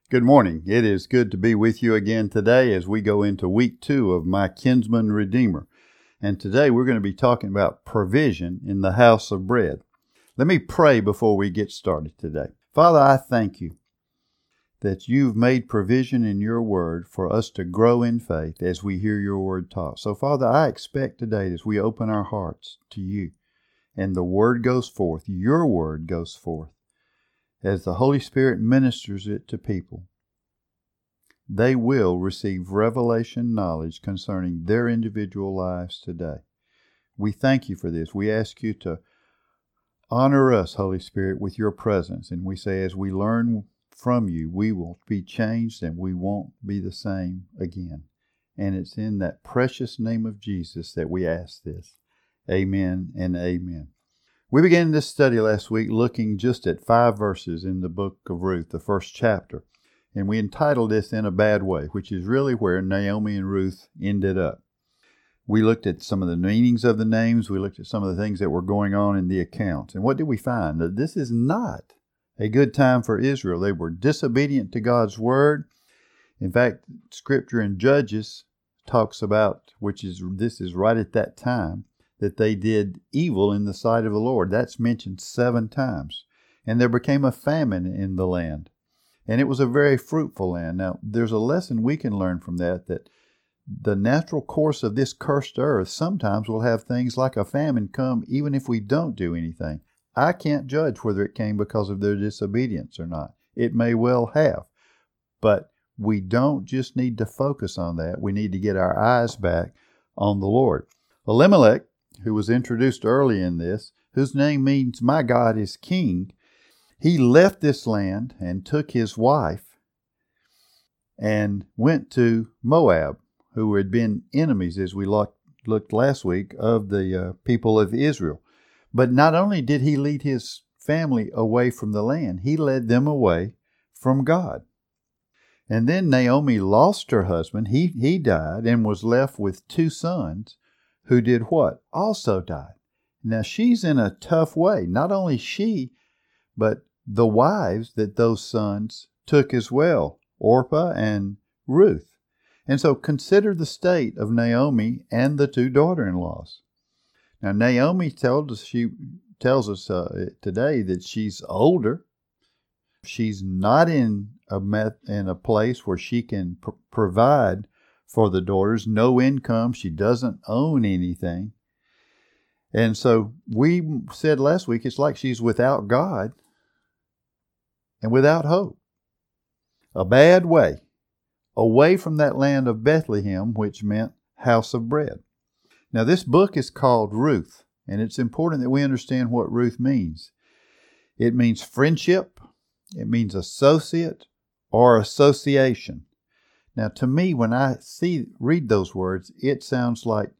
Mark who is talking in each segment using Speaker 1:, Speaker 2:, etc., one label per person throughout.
Speaker 1: Good morning. It is good to be with you again today as we go into week 2 of My Kinsman Redeemer. And today we're going to be talking about provision in the house of bread. Let me pray before we get started today. Father, I thank you that you've made provision in your word for us to grow in faith as we hear your word taught. So Father, I expect today as we open our hearts to you and the word goes forth, your word goes forth, as the Holy Spirit ministers it to people, they will receive revelation knowledge concerning their individual lives today. We thank you for this. We ask you to honor us, Holy Spirit, with your presence. And we say as we learn from you, we will be changed and we won't be the same again. And it's in that precious name of Jesus that we ask this. Amen and amen. We began this study last week looking just at 5 verses in the book of Ruth, the first chapter. And we entitled this In a Bad Way, which is really where Naomi and Ruth ended up. We looked at some of the meanings of the names. We looked at some of the things that were going on in the accounts. And what did we find? That this is not a good time for Israel. They were disobedient to God's word. In fact, Scripture in Judges talks about, this is right at that time, that they did evil in the sight of the Lord. That's mentioned 7 times. And there became a famine in the land. And it was a very fruitful land. Now, there's a lesson we can learn from that the natural course of this cursed earth sometimes will have things like a famine come even if we don't do anything. I can't judge whether it came because of their disobedience or not. It may well have. But we don't just need to focus on that. We need to get our eyes back on the Lord. Elimelech, who was introduced early in this, whose name means my God is King, he left this land and took his wife and went to Moab, who had been enemies, as we looked last week, of the people of Israel. But not only did he lead his family away from the land, he led them away from God. And then Naomi lost her husband. He died and was left with 2 sons who did what? Also died. Now she's in a tough way. Not only she, but the wives that those sons took as well, Orpah and Ruth. And so consider the state of Naomi and the 2 daughter-in-laws. Now Naomi tells us today that she's older. She's not in a place where she can provide for the daughters, no income. She doesn't own anything. And so we said last week, it's like she's without God and without hope. A bad way, away from that land of Bethlehem, which meant house of bread. Now this book is called Ruth, and it's important that we understand what Ruth means. It means friendship, it means associate or association. Now, to me, when I read those words, it sounds like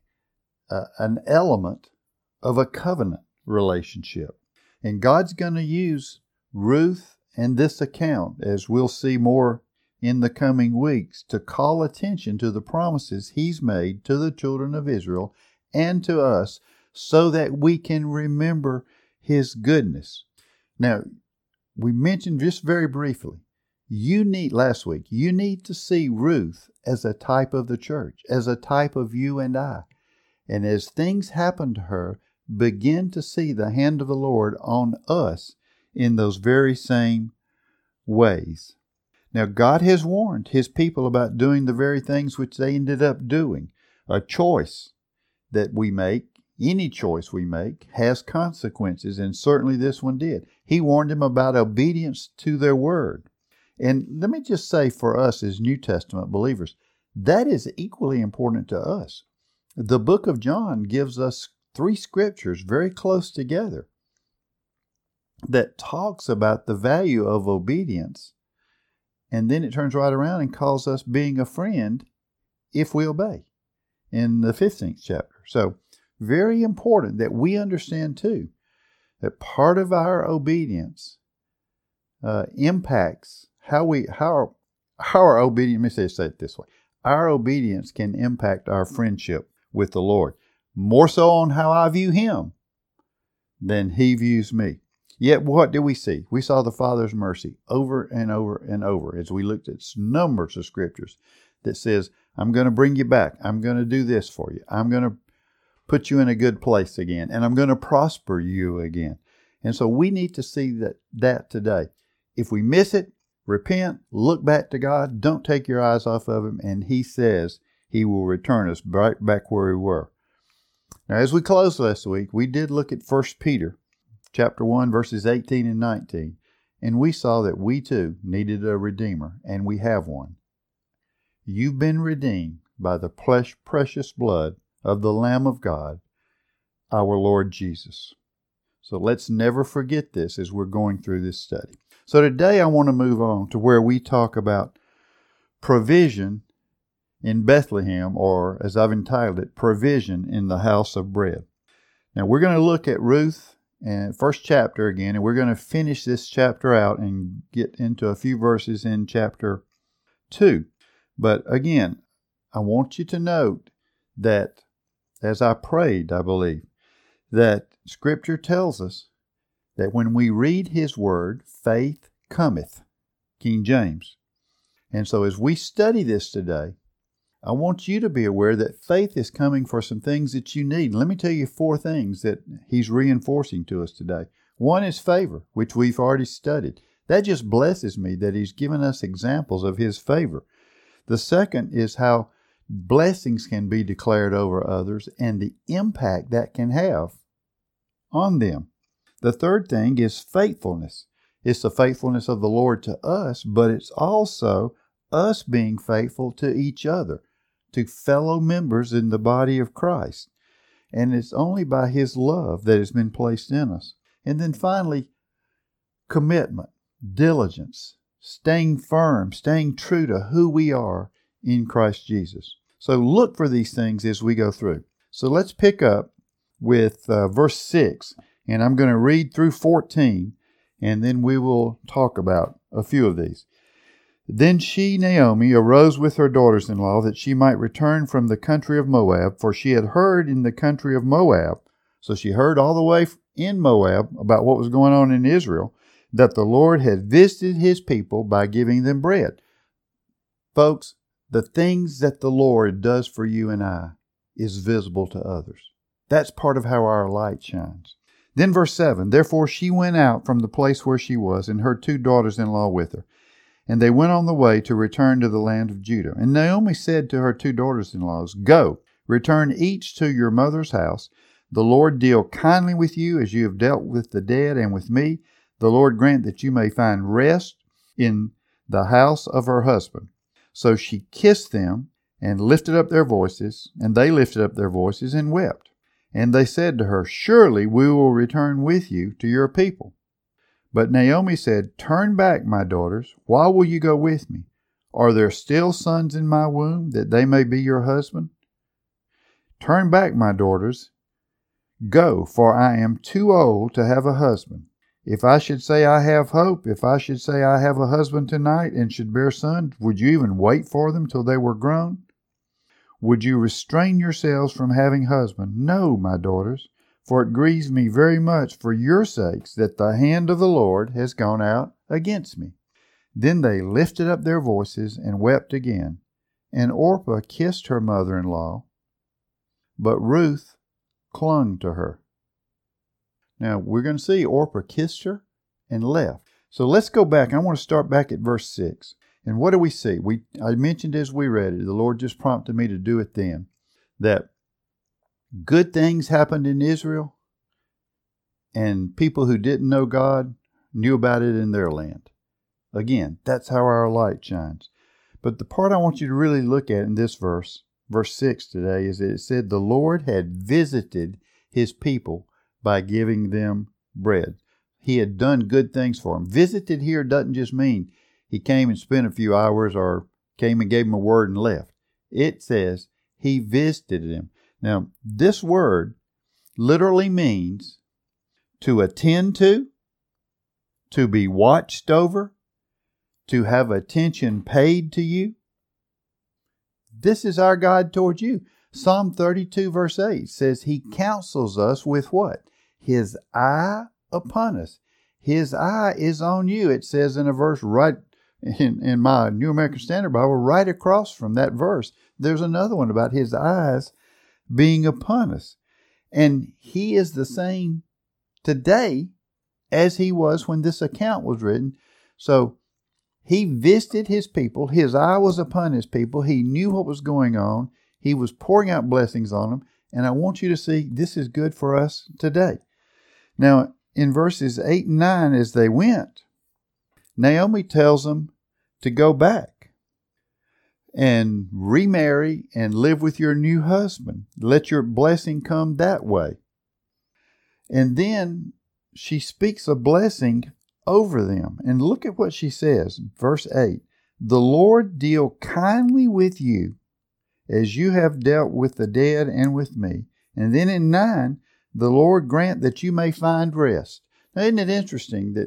Speaker 1: an element of a covenant relationship. And God's going to use Ruth and this account, as we'll see more in the coming weeks, to call attention to the promises He's made to the children of Israel and to us so that we can remember His goodness. Now, we mentioned just very briefly, last week, you need to see Ruth as a type of the church, as a type of you and I. And as things happen to her, begin to see the hand of the Lord on us in those very same ways. Now, God has warned His people about doing the very things which they ended up doing. A choice that we make, any choice we make, has consequences, and certainly this one did. He warned them about obedience to their word. And let me just say for us as New Testament believers, that is equally important to us. The book of John gives us 3 scriptures very close together that talks about the value of obedience. And then it turns right around and calls us being a friend if we obey in the 15th chapter. So very important that we understand too that part of our obedience impacts how our obedience, let me say it this way. Our obedience can impact our friendship with the Lord, more so on how I view Him than He views me. Yet what do we see? We saw the Father's mercy over and over and over as we looked at numbers of scriptures that says, I'm going to bring you back. I'm going to do this for you. I'm going to put you in a good place again, and I'm going to prosper you again. And so we need to see that today. If we miss it, repent, look back to God, don't take your eyes off of Him, and He says He will return us right back where we were. Now, as we closed last week, we did look at 1 Peter chapter 1, verses 18 and 19, and we saw that we too needed a Redeemer, and we have one. You've been redeemed by the precious blood of the Lamb of God, our Lord Jesus. So let's never forget this as we're going through this study. So today I want to move on to where we talk about provision in Bethlehem, or as I've entitled it, provision in the house of bread. Now we're going to look at Ruth and first chapter again, and we're going to finish this chapter out and get into a few verses in chapter 2. But again, I want you to note that as I prayed, I believe, that Scripture tells us that when we read His Word, faith cometh, King James. And so as we study this today, I want you to be aware that faith is coming for some things that you need. Let me tell you 4 things that He's reinforcing to us today. One is favor, which we've already studied. That just blesses me that He's given us examples of His favor. The second is how blessings can be declared over others and the impact that can have on them. The third thing is faithfulness. It's the faithfulness of the Lord to us, but it's also us being faithful to each other, to fellow members in the body of Christ. And it's only by His love that has been placed in us. And then finally, commitment, diligence, staying firm, staying true to who we are in Christ Jesus. So look for these things as we go through. So let's pick up with verse 6, and I'm going to read through 14, and then we will talk about a few of these. Then she, Naomi, arose with her daughters-in-law that she might return from the country of Moab, for she had heard in the country of Moab, so she heard all the way in Moab about what was going on in Israel, that the Lord had visited His people by giving them bread. Folks, the things that the Lord does for you and I is visible to others. That's part of how our light shines. Then verse 7, therefore she went out from the place where she was, and her 2 daughters-in-law with her. And they went on the way to return to the land of Judah. And Naomi said to her 2 daughters-in-law, go, return each to your mother's house. The Lord deal kindly with you as you have dealt with the dead and with me. The Lord grant that you may find rest in the house of her husband. So she kissed them and lifted up their voices, and they lifted up their voices and wept. And they said to her, surely we will return with you to your people. But Naomi said, turn back, my daughters. Why will you go with me? Are there still sons in my womb, that they may be your husband? Turn back, my daughters. Go, for I am too old to have a husband. If I should say I have hope, if I should say I have a husband tonight and should bear sons, would you even wait for them till they were grown? Would you restrain yourselves from having husband? No, my daughters, for it grieves me very much for your sakes that the hand of the Lord has gone out against me. Then they lifted up their voices and wept again. And Orpah kissed her mother-in-law, but Ruth clung to her. Now, we're going to see Orpah kissed her and left. So let's go back. I want to start back at verse 6. And what do we see? I mentioned as we read it, the Lord just prompted me to do it then, that good things happened in Israel, and people who didn't know God knew about it in their land. Again, that's how our light shines. But the part I want you to really look at in this verse 6 today, is that it said the Lord had visited His people by giving them bread. He had done good things for them. Visited here doesn't just mean He came and spent a few hours or came and gave them a word and left. It says He visited them. Now, this word literally means to attend to be watched over, to have attention paid to you. This is our God towards you. Psalm 32 verse 8 says He counsels us with what? His eye upon us. His eye is on you. It says in a verse right in my New American Standard Bible, right across from that verse, there's another one about his eyes being upon us. And he is the same today as he was when this account was written. So he visited his people. His eye was upon his people. He knew what was going on. He was pouring out blessings on them. And I want you to see this is good for us today. Now, in verses 8 and 9, as they went, Naomi tells them to go back and remarry and live with your new husband. Let your blessing come that way. And then she speaks a blessing over them. And look at what she says. Verse 8, the Lord deal kindly with you as you have dealt with the dead and with me. And then in 9, the Lord grant that you may find rest. Now, isn't it interesting that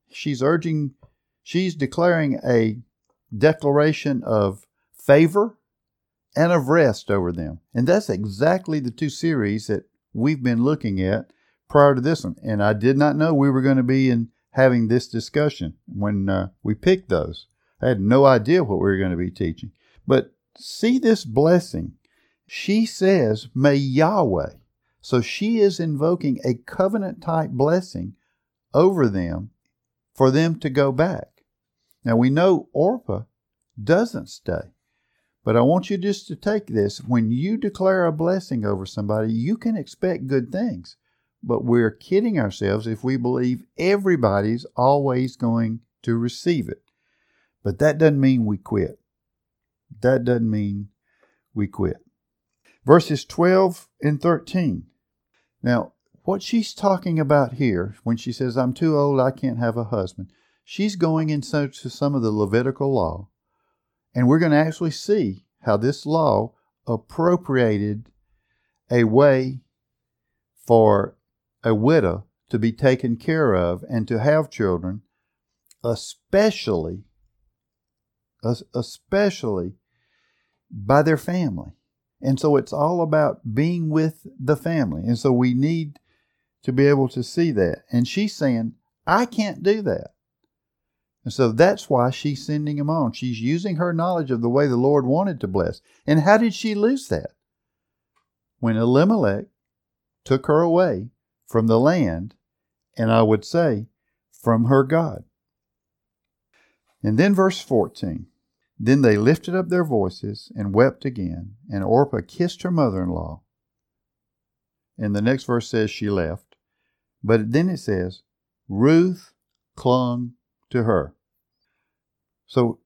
Speaker 1: she's declaring a declaration of favor and of rest over them. And that's exactly the two series that we've been looking at prior to this one. And I did not know we were going to be having this discussion when we picked those. I had no idea what we were going to be teaching. But see this blessing. She says, may Yahweh. So she is invoking a covenant type blessing over them for them to go back. Now we know Orpah doesn't stay. But I want you just to take this. When you declare a blessing over somebody, you can expect good things. But we're kidding ourselves if we believe everybody's always going to receive it. But that doesn't mean we quit. That doesn't mean we quit. Verses 12 and 13. Now, what she's talking about here, when she says, I'm too old, I can't have a husband, she's going into some of the Levitical law. And we're going to actually see how this law appropriated a way for a widow to be taken care of and to have children, especially by their family. And so it's all about being with the family. And so we need to be able to see that. And she's saying, I can't do that. And so that's why she's sending him on. She's using her knowledge of the way the Lord wanted to bless. And how did she lose that? When Elimelech took her away from the land, and I would say from her God. And then verse 14. Then they lifted up their voices and wept again, and Orpah kissed her mother-in-law. And the next verse says she left. But then it says, Ruth clung to her. So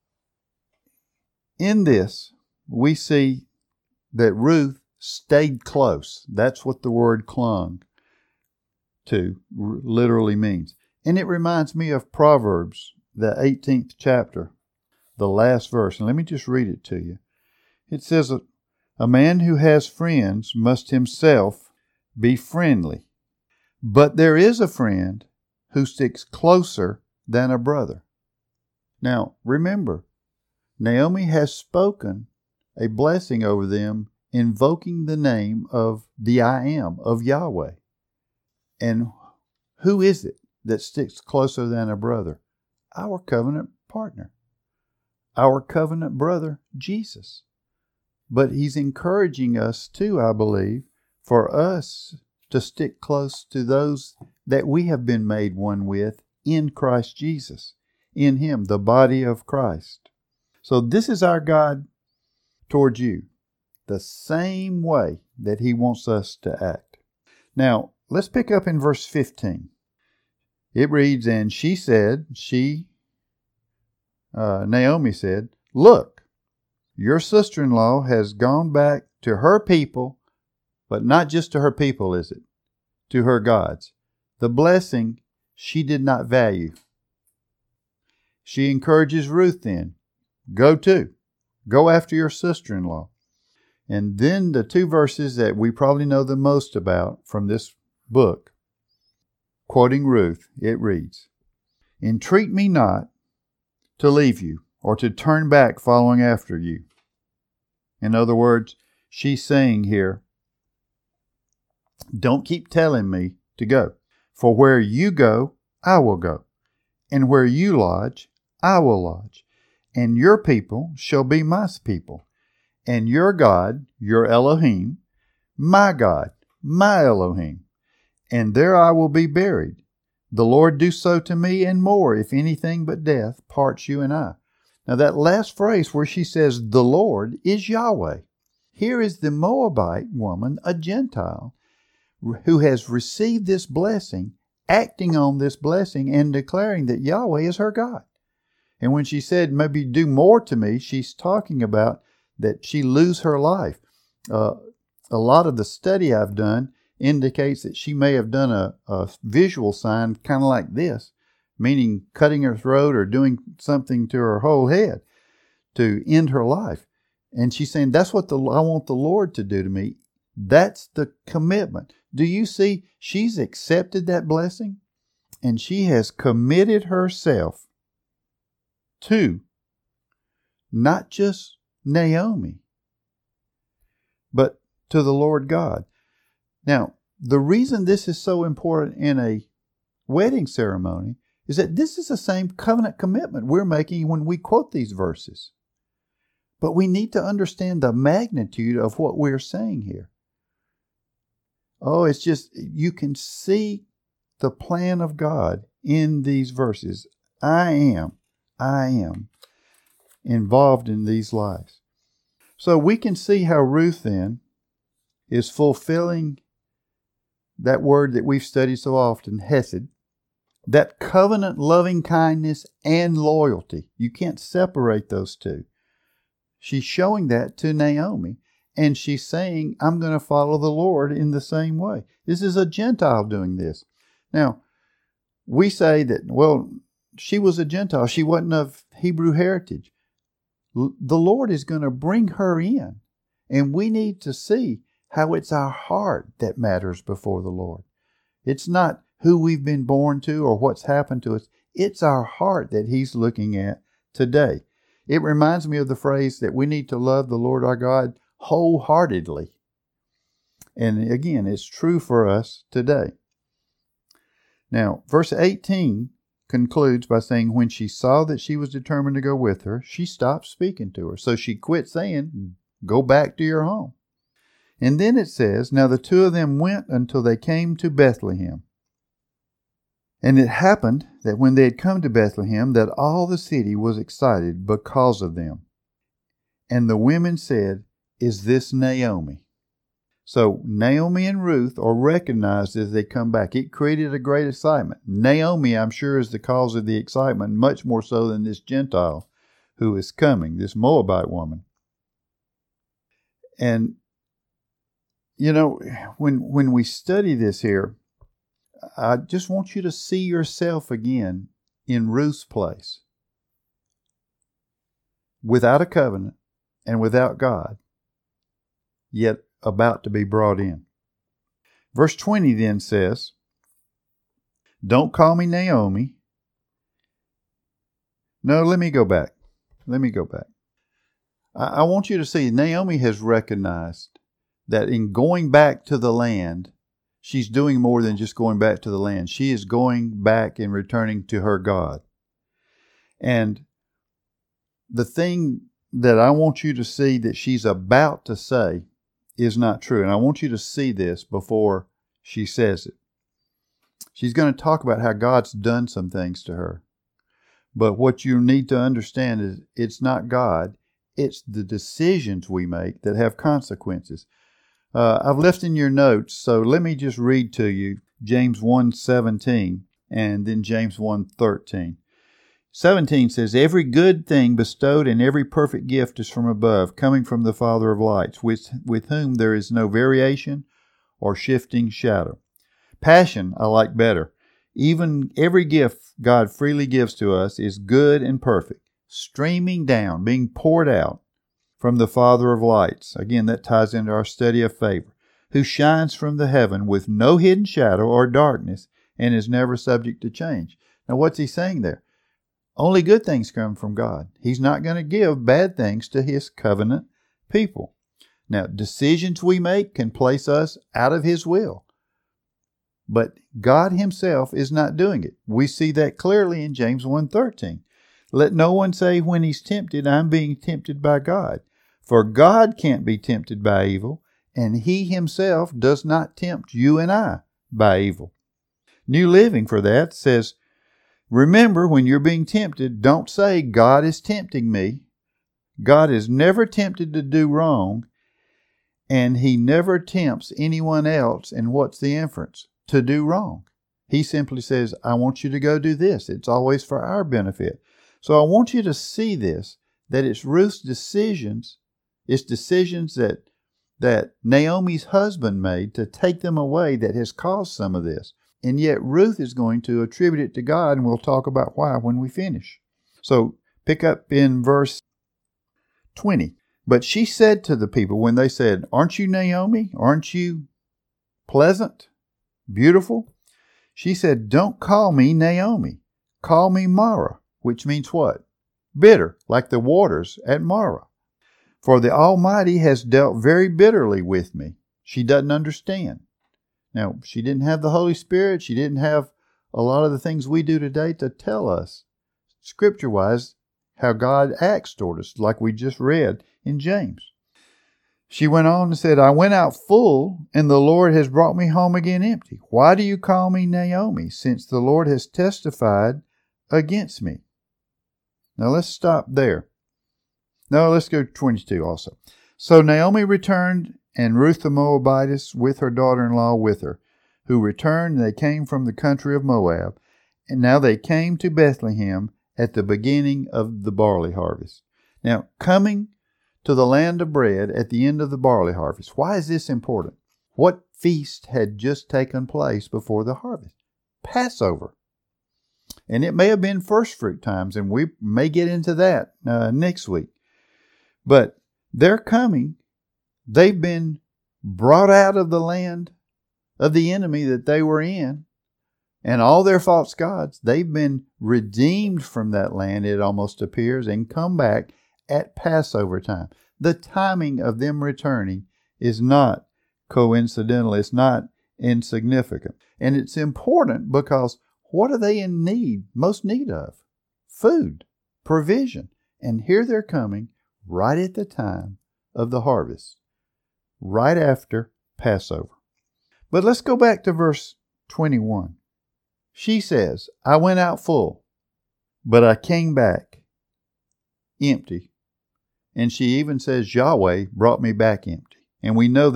Speaker 1: in this, we see that Ruth stayed close. That's what the word clung to literally means. And it reminds me of Proverbs, the 18th chapter, the last verse. And let me just read it to you. It says, a man who has friends must himself be friendly. But there is a friend who sticks closer than a brother. Now, remember, Naomi has spoken a blessing over them, invoking the name of the I Am, of Yahweh. And who is it that sticks closer than a brother? Our covenant partner. Our covenant brother, Jesus. But he's encouraging us too, I believe, for us to stick close to those that we have been made one with in Christ Jesus, in him, the body of Christ. So this is our God towards you, the same way that he wants us to act. Now, let's pick up in verse 15. It reads, and she said, Naomi said, look, your sister-in-law has gone back to her people, but not just to her people, is it? To her gods. The blessing she did not value. She encourages Ruth then, go after your sister-in-law. And then the two verses that we probably know the most about from this book, quoting Ruth, it reads, entreat me not to leave you or to turn back following after you. In other words, she's saying here, don't keep telling me to go. For where you go, I will go. And where you lodge, I will lodge. And your people shall be my people. And your God, your Elohim, my God, my Elohim. And there I will be buried. The Lord do so to me and more, if anything but death parts you and I. Now that last phrase where she says, the Lord is Yahweh. Here is the Moabite woman, a Gentile, who has received this blessing, acting on this blessing and declaring that Yahweh is her God. And when she said, maybe do more to me, she's talking about that she lose her life. A lot of the study I've done indicates that she may have done a visual sign kind of like this, meaning cutting her throat or doing something to her whole head to end her life. And she's saying, that's what I want the Lord to do to me. That's the commitment. Do you see? She's accepted that blessing and she has committed herself to not just Naomi, but to the Lord God. Now, the reason this is so important in a wedding ceremony is that this is the same covenant commitment we're making when we quote these verses. But we need to understand the magnitude of what we're saying here. Oh, it's just, you can see the plan of God in these verses. I am involved in these lives. So we can see how Ruth then is fulfilling that word that we've studied so often, hesed, that covenant loving kindness and loyalty. You can't separate those two. She's showing that to Naomi, and she's saying, I'm going to follow the Lord in the same way. This is a Gentile doing this. Now, we say that, well, she was a Gentile. She wasn't of Hebrew heritage. The Lord is going to bring her in, and we need to see how it's our heart that matters before the Lord. It's not who we've been born to or what's happened to us. It's our heart that He's looking at today. It reminds me of the phrase that we need to love the Lord our God wholeheartedly. And again, it's true for us today. Now, verse 18 concludes by saying, when she saw that she was determined to go with her, she stopped speaking to her. So she quit saying, go back to your home. And then it says, now the two of them went until they came to Bethlehem. And it happened that when they had come to Bethlehem, that all the city was excited because of them. And the women said, is this Naomi? So Naomi and Ruth are recognized as they come back. It created a great excitement. Naomi, I'm sure, is the cause of the excitement, much more so than this Gentile who is coming, this Moabite woman. And, you know, when we study this here, I just want you to see yourself again in Ruth's place. Without a covenant and without God, yet about to be brought in. Verse 20 then says, don't call me Naomi. No, let me go back. I want you to see Naomi has recognized that in going back to the land, she's doing more than just going back to the land. She is going back and returning to her God. And the thing that I want you to see that she's about to say is not true. And I want you to see this before she says it. She's going to talk about how God's done some things to her. But what you need to understand is it's not God. It's the decisions we make that have consequences. I've left in your notes, so let me just read to you James 1:17 and then James 1:13. 17 says, every good thing bestowed and every perfect gift is from above, coming from the Father of lights, with whom there is no variation or shifting shadow. Passion I like better. Even every gift God freely gives to us is good and perfect, streaming down, being poured out from the Father of lights. Again, that ties into our study of favor, who shines from the heaven with no hidden shadow or darkness and is never subject to change. Now, what's he saying there? Only good things come from God. He's not going to give bad things to His covenant people. Now, decisions we make can place us out of His will. But God himself is not doing it. We see that clearly in James 1:13. Let no one say when he's tempted, I'm being tempted by God. For God can't be tempted by evil, and he himself does not tempt you and I by evil. New Living for that says, remember when you're being tempted, don't say God is tempting me. God is never tempted to do wrong, and he never tempts anyone else. And what's the inference? To do wrong. He simply says, I want you to go do this. It's always for our benefit. So I want you to see this, that it's Ruth's decisions, it's decisions that Naomi's husband made to take them away that has caused some of this. And yet Ruth is going to attribute it to God, and we'll talk about why when we finish. So pick up in verse 20. But she said to the people when they said, aren't you Naomi? Aren't you pleasant, beautiful? She said, don't call me Naomi. Call me Mara, which means what? Bitter, like the waters at Mara. For the Almighty has dealt very bitterly with me. She doesn't understand. Now, she didn't have the Holy Spirit. She didn't have a lot of the things we do today to tell us, scripture-wise, how God acts toward us, like we just read in James. She went on and said, I went out full, and the Lord has brought me home again empty. Why do you call me Naomi, since the Lord has testified against me? Now, let's stop there. No, let's go to 22 also. So Naomi returned, and Ruth the Moabitess with her daughter-in-law with her, who returned, and they came from the country of Moab. And now they came to Bethlehem at the beginning of the barley harvest. Now, coming to the land of bread at the end of the barley harvest. Why is this important? What feast had just taken place before the harvest? Passover. And it may have been first fruit times, and we may get into that next week. But they're coming. They've been brought out of the land of the enemy that they were in, and all their false gods. They've been redeemed from that land, it almost appears, and come back at Passover time. The timing of them returning is not coincidental. It's not insignificant. And it's important because what are they in need, most need of? Food, provision. And here they're coming right at the time of the harvest, right after Passover. But let's go back to verse 21. She says, I went out full, but I came back empty. And she even says, Yahweh brought me back empty. And we know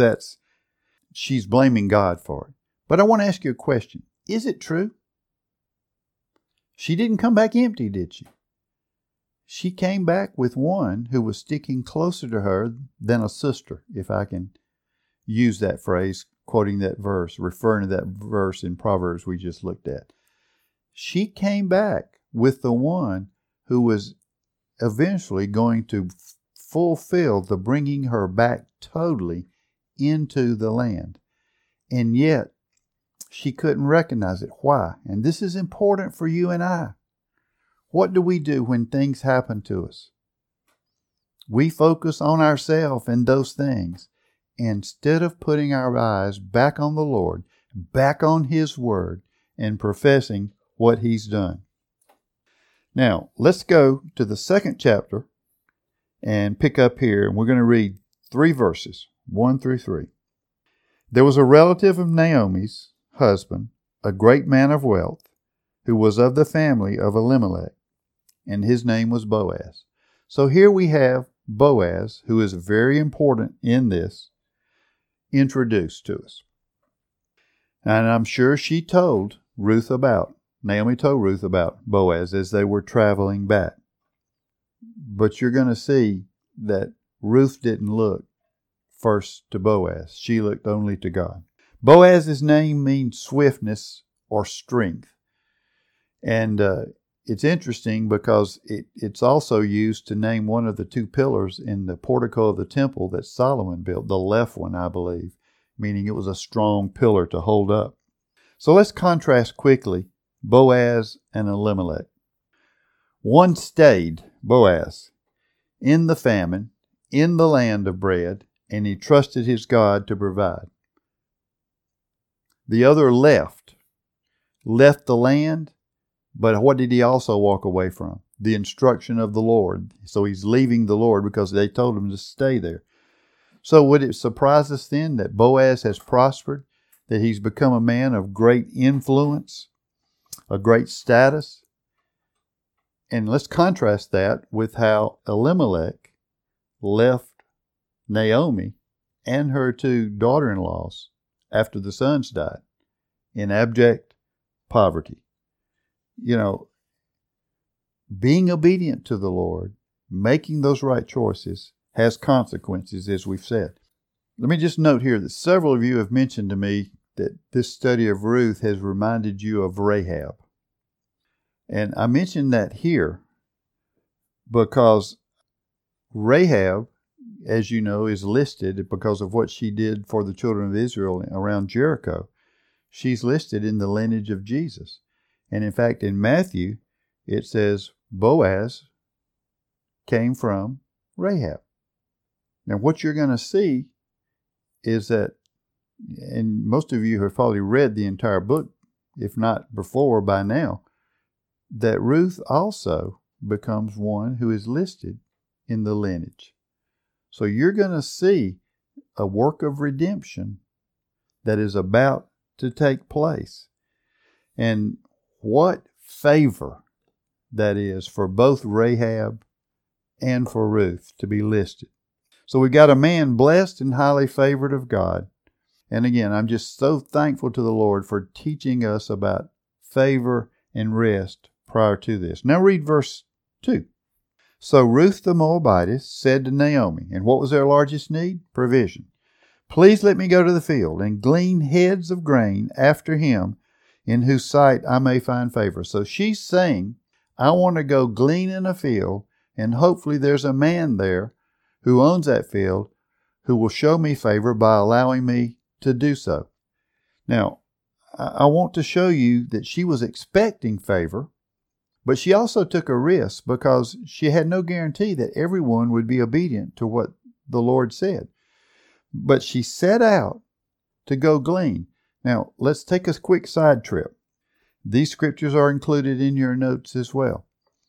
Speaker 1: she's blaming God for it. But I want to ask you a question. Is it true? She didn't come back empty, did she? She came back with one who was sticking closer to her than a sister, if I can use that phrase, quoting that verse, referring to that verse in Proverbs we just looked at. She came back with the one who was eventually going to fulfill the bringing her back totally into the land. And yet, she couldn't recognize it. Why? And this is important for you and I. What do we do when things happen to us? We focus on ourselves and those things instead of putting our eyes back on the Lord, back on His Word, and professing what He's done. Now, let's go to the second chapter and pick up here, and we're going to read 3 verses, 1 through 3. There was a relative of Naomi's husband, a great man of wealth, who was of the family of Elimelech, and his name was Boaz. So here we have Boaz, who is very important in this, introduced to us. And I'm sure Naomi told Ruth about Boaz as they were traveling back. But you're going to see that Ruth didn't look first to Boaz. She looked only to God. Boaz's name means swiftness or strength. And it's interesting because it's also used to name one of the 2 pillars in the portico of the temple that Solomon built, the left one, I believe, meaning it was a strong pillar to hold up. So let's contrast quickly Boaz and Elimelech. One stayed, Boaz, in the famine, in the land of bread, and he trusted his God to provide. The other left the land, but what did he also walk away from? The instruction of the Lord. So he's leaving the Lord because they told him to stay there. So would it surprise us then that Boaz has prospered, that he's become a man of great influence, a great status? And let's contrast that with how Elimelech left Naomi and her two daughter-in-laws after the sons died in abject poverty. You know, being obedient to the Lord, making those right choices, has consequences, as we've said. Let me just note here that several of you have mentioned to me that this study of Ruth has reminded you of Rahab. And I mention that here because Rahab, as you know, is listed because of what she did for the children of Israel around Jericho. She's listed in the lineage of Jesus. And in fact, in Matthew, it says Boaz came from Rahab. Now, what you're going to see is that, and most of you have probably read the entire book, if not before by now, that Ruth also becomes one who is listed in the lineage. So you're going to see a work of redemption that is about to take place. And what favor that is for both Rahab and for Ruth to be listed. So we got a man blessed and highly favored of God. And again, I'm just so thankful to the Lord for teaching us about favor and rest prior to this. Now read verse 2. So Ruth the Moabitess said to Naomi, and what was their largest need? Provision. Please let me go to the field and glean heads of grain after him in whose sight I may find favor. So she's saying, I want to go glean in a field, and hopefully there's a man there who owns that field who will show me favor by allowing me to do so. Now, I want to show you that she was expecting favor, but she also took a risk because she had no guarantee that everyone would be obedient to what the Lord said. But she set out to go glean. Now, let's take a quick side trip. These scriptures are included in your notes as well.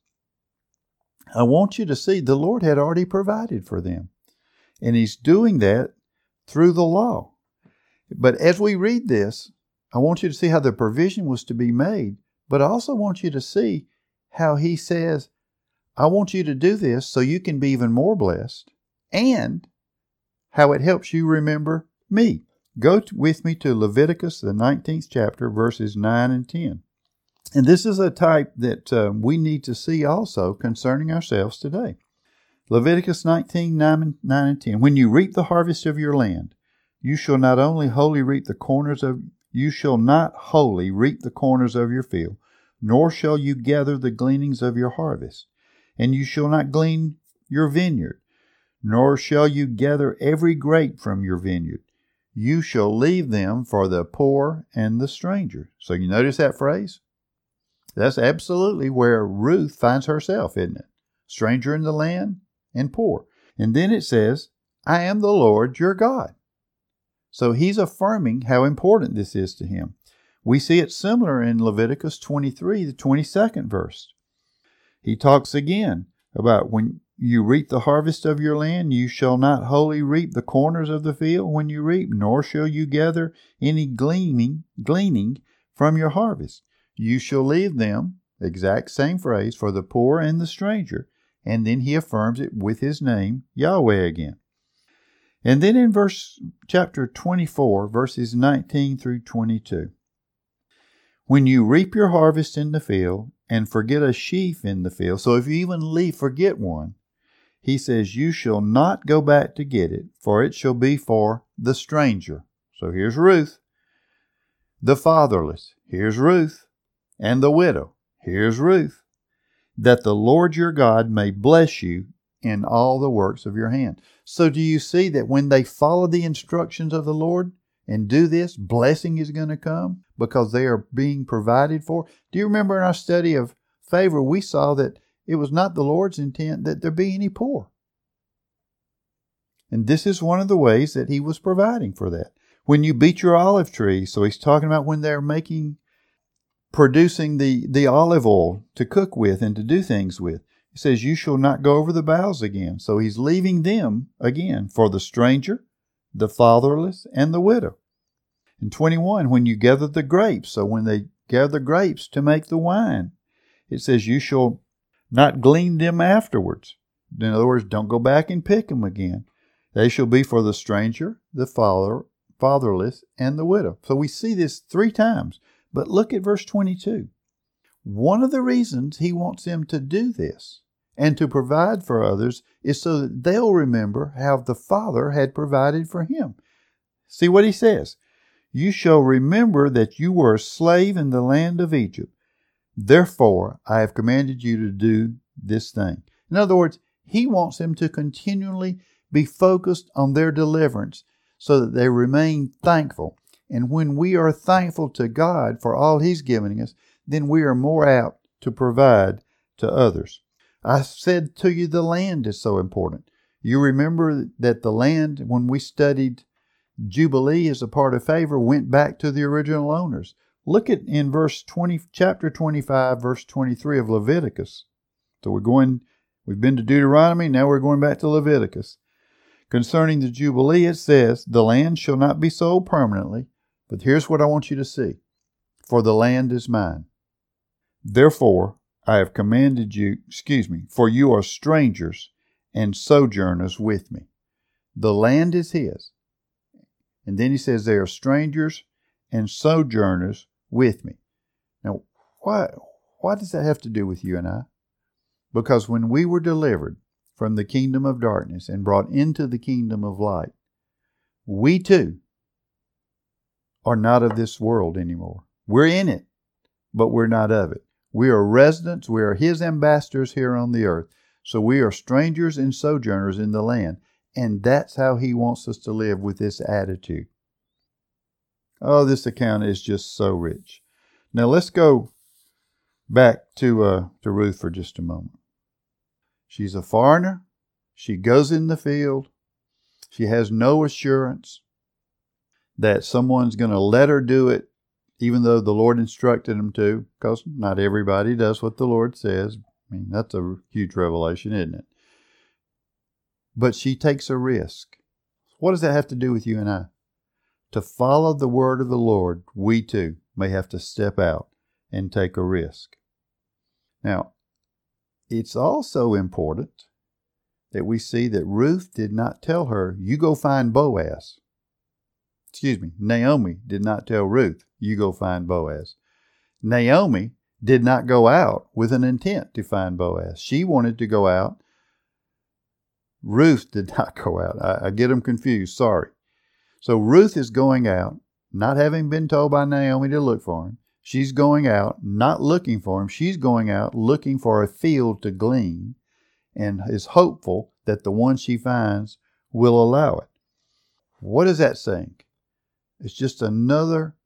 Speaker 1: I want you to see the Lord had already provided for them. And He's doing that through the law. But as we read this, I want you to see how the provision was to be made, but I also want you to see how He says, I want you to do this so you can be even more blessed, and how it helps you remember me. Go with me to Leviticus, the 19th chapter, verses 9 and 10. And this is a type that we need to see also concerning ourselves today. Leviticus 19, 9 and 10. When you reap the harvest of your land, you shall not wholly reap the corners of your field, nor shall you gather the gleanings of your harvest. And you shall not glean your vineyard, nor shall you gather every grape from your vineyard. You shall leave them for the poor and the stranger. So you notice that phrase? That's absolutely where Ruth finds herself, isn't it? Stranger in the land and poor. And then it says, I am the Lord your God. So He's affirming how important this is to Him. We see it similar in Leviticus 23, the 22nd verse. He talks again about when you reap the harvest of your land, you shall not wholly reap the corners of the field when you reap, nor shall you gather any gleaning from your harvest. You shall leave them, exact same phrase, for the poor and the stranger. And then He affirms it with His name, Yahweh, again. And then in chapter 24, verses 19 through 22. When you reap your harvest in the field and forget a sheaf in the field, so if you even forget one, He says, you shall not go back to get it, for it shall be for the stranger. So here's Ruth. The fatherless. Here's Ruth. And the widow. Here's Ruth. That the Lord your God may bless you in all the works of your hand. So do you see that when they follow the instructions of the Lord and do this, blessing is going to come because they are being provided for? Do you remember in our study of favor, we saw that it was not the Lord's intent that there be any poor. And this is one of the ways that He was providing for that. When you beat your olive tree, so he's talking about when they're producing the olive oil to cook with and to do things with. He says, you shall not go over the boughs again. So he's leaving them again for the stranger, the fatherless, and the widow. In 21, when you gather the grapes, so when they gather grapes to make the wine, it says you shall not glean them afterwards. In other words, don't go back and pick them again. They shall be for the stranger, the fatherless, and the widow. So we see this 3 times. But look at verse 22. One of the reasons he wants them to do this and to provide for others is so that they'll remember how the Father had provided for him. See what he says. You shall remember that you were a slave in the land of Egypt. Therefore, I have commanded you to do this thing. In other words, he wants them to continually be focused on their deliverance so that they remain thankful. And when we are thankful to God for all he's given us, then we are more apt to provide to others. I said to you the land is so important. You remember that the land, when we studied Jubilee as a part of favor, went back to the original owners. Look at in chapter 25, verse 23 of Leviticus. So we've been to Deuteronomy, now we're going back to Leviticus. Concerning the Jubilee, it says, the land shall not be sold permanently, but here's what I want you to see. For the land is mine. Therefore, I have commanded you, for you are strangers and sojourners with me. The land is his. And then he says they are strangers and sojourners with me. Now, why does that have to do with you and I? Because when we were delivered from the kingdom of darkness and brought into the kingdom of light, we too are not of this world anymore. We're in it, but we're not of it. We are residents. We are his ambassadors here on the earth. So we are strangers and sojourners in the land. And that's how he wants us to live, with this attitude. Oh, this account is just so rich. Now let's go back to Ruth for just a moment. She's a foreigner. She goes in the field. She has no assurance that someone's going to let her do it, even though the Lord instructed them to, because not everybody does what the Lord says. I mean, that's a huge revelation, isn't it? But she takes a risk. What does that have to do with you and I? To follow the word of the Lord, we too may have to step out and take a risk. Now, it's also important that we see that Ruth did not tell her, you go find Boaz. Naomi did not tell Ruth, you go find Boaz. Naomi did not go out with an intent to find Boaz. She wanted to go out. Ruth did not go out. I get them confused. Sorry. So Ruth is going out, not having been told by Naomi to look for him. She's going out, not looking for him. She's going out looking for a field to glean, and is hopeful that the one she finds will allow it. What is that saying? It's just another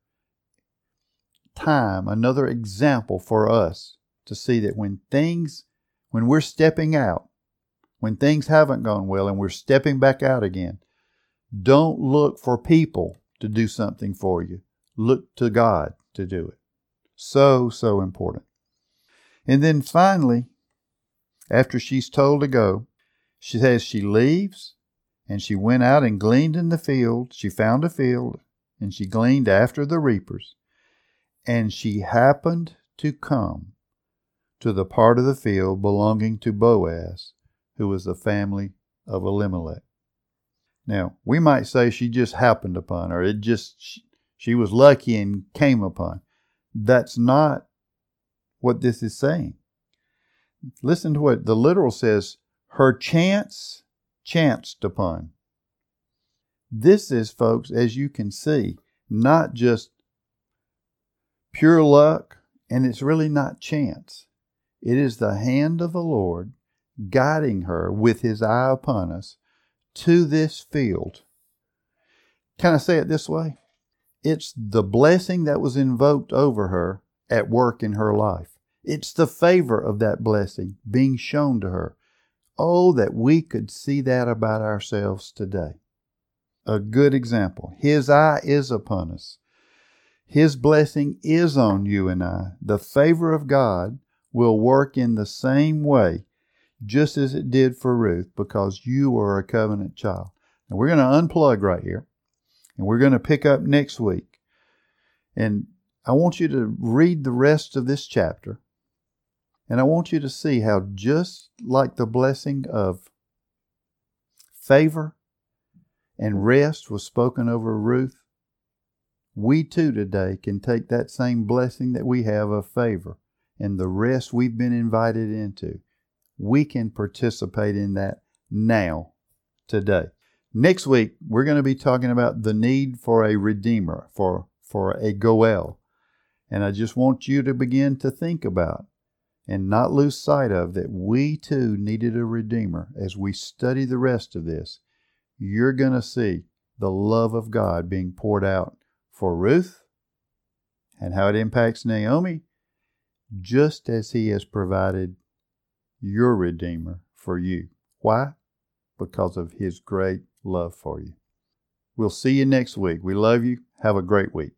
Speaker 1: time, another example for us to see that when we're stepping out, when things haven't gone well and we're stepping back out again, don't look for people to do something for you. Look to God to do it. So, so important. And then finally, after she's told to go, she says she leaves, and she went out and gleaned in the field. She found a field, and she gleaned after the reapers. And she happened to come to the part of the field belonging to Boaz, who was the family of Elimelech. Now, we might say she just happened upon her. She was lucky and came upon. That's not what this is saying. Listen to what the literal says, her chance chanced upon. This is, folks, as you can see, not just pure luck, and it's really not chance. It is the hand of the Lord guiding her with his eye upon us to this field. Can I say it this way? It's the blessing that was invoked over her at work in her life. It's the favor of that blessing being shown to her. Oh, that we could see that about ourselves today. a good example. His eye is upon us. His blessing is on you and I. The favor of God will work in the same way, just as it did for Ruth, because you are a covenant child. And we're going to unplug right here, and we're going to pick up next week. And I want you to read the rest of this chapter, and I want you to see how just like the blessing of favor and rest was spoken over Ruth, we too today can take that same blessing that we have of favor and the rest we've been invited into. We can participate in that now, today. Next week, we're going to be talking about the need for a redeemer, for a Goel. And I just want you to begin to think about and not lose sight of that we too needed a redeemer. As we study the rest of this, you're going to see the love of God being poured out for Ruth and how it impacts Naomi, just as He has provided your Redeemer for you. Why? Because of His great love for you. We'll see you next week. We love you. Have a great week.